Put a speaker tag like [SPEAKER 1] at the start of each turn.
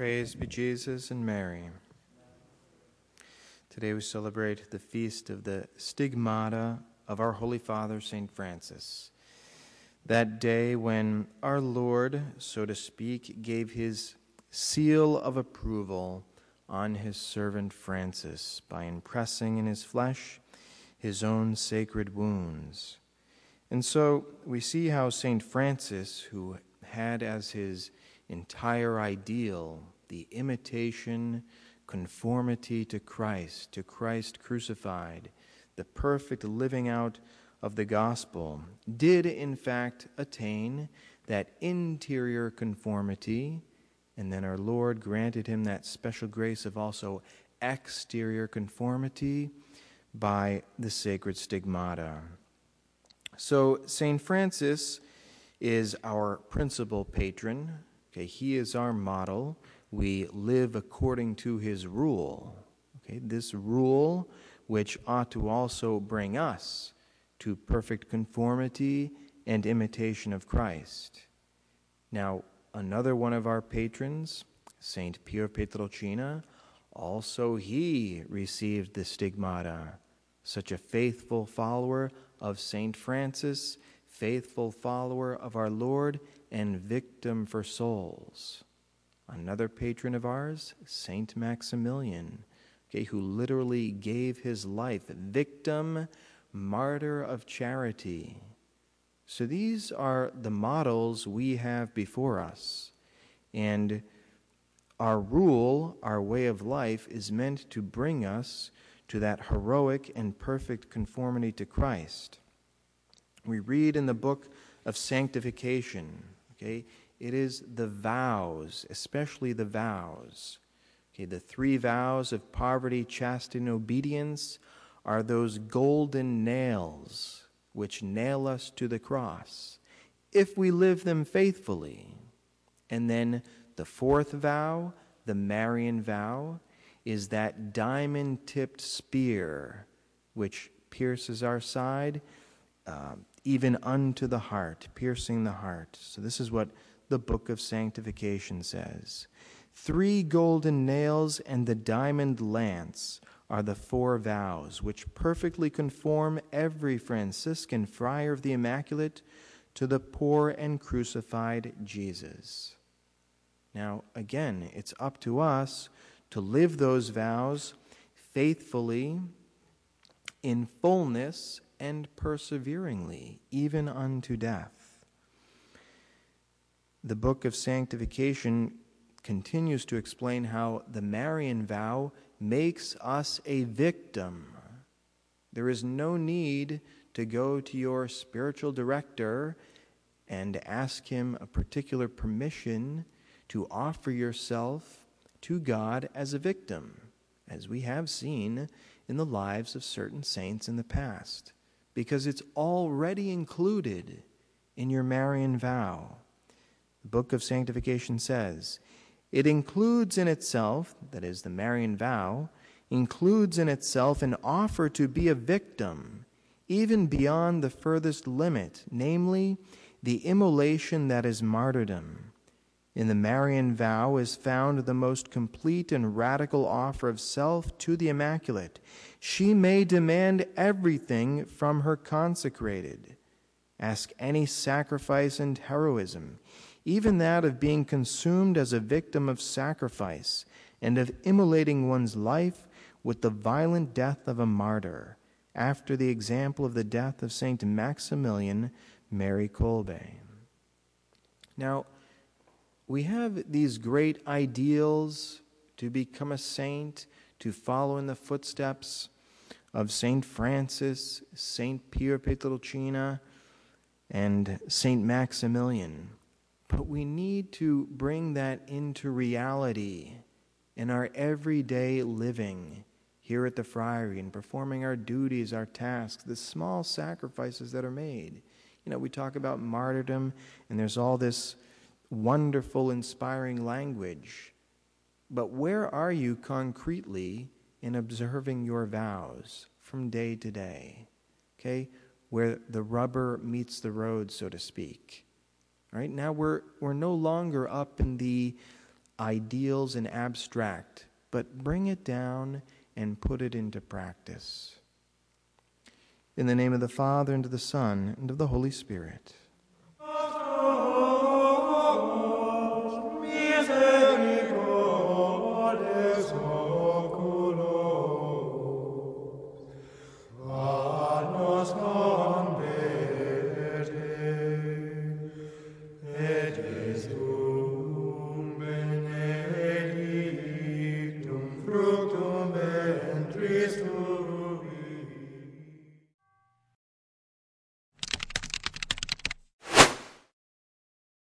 [SPEAKER 1] Praise be Jesus and Mary. Today we celebrate the feast of the Stigmata of our Holy Father, St. Francis. That day when our Lord, so to speak, gave his seal of approval on his servant Francis by impressing in his flesh his own sacred wounds. And so we see how St. Francis, who had as his entire ideal the imitation, conformity to Christ crucified, the perfect living out of the gospel, did in fact attain that interior conformity, and then our Lord granted him that special grace of also exterior conformity by the sacred stigmata. So St. Francis is our principal patron. Okay, he is our model. We live according to his rule. Okay, this rule which ought to also bring us to perfect conformity and imitation of Christ. Now, another one of our patrons, Saint Pier Pietrelcina, also he received the stigmata. Such a faithful follower of Saint Francis, faithful follower of our Lord, and victim for souls. Another patron of ours, Saint Maximilian, okay, who literally gave his life, victim, martyr of charity. So these are the models we have before us. And our rule, our way of life, is meant to bring us to that heroic and perfect conformity to Christ. We read in the book of sanctification, okay, it is the vows, especially the vows. Okay, the three vows of poverty, chastity, and obedience are those golden nails which nail us to the cross, if we live them faithfully. And then the fourth vow, the Marian vow, is that diamond-tipped spear which pierces our side, even unto the heart, piercing the heart. So this is what the book of sanctification says. 3 golden nails and the diamond lance are the 4 vows which perfectly conform every Franciscan friar of the Immaculate to the poor and crucified Jesus. Now, again, it's up to us to live those vows faithfully, in fullness, and perseveringly, even unto death. The book of sanctification continues to explain how the Marian vow makes us a victim. There is no need to go to your spiritual director and ask him a particular permission to offer yourself to God as a victim, as we have seen in the lives of certain saints in the past, because it's already included in your Marian vow. The book of sanctification says, it includes in itself, that is, the Marian vow, includes in itself an offer to be a victim, even beyond the furthest limit, namely, the immolation that is martyrdom. In the Marian vow is found the most complete and radical offer of self to the Immaculate. She may demand everything from her consecrated. Ask any sacrifice and heroism, even that of being consumed as a victim of sacrifice and of immolating one's life with the violent death of a martyr, after the example of the death of Saint Maximilian Marie Kolbe. Now, we have these great ideals to become a saint, to follow in the footsteps of Saint Francis, Saint Pier Pietrelcina, and Saint Maximilian. But we need to bring that into reality in our everyday living here at the Friary and performing our duties, our tasks, the small sacrifices that are made. You know, we talk about martyrdom, and there's all this wonderful, inspiring language. But where are you concretely in observing your vows from day to day? Okay? Where the rubber meets the road, so to speak. Right? Now we're no longer up in the ideals in abstract, but bring it down and put it into practice. In the name of the Father, and of the Son, and of the Holy Spirit.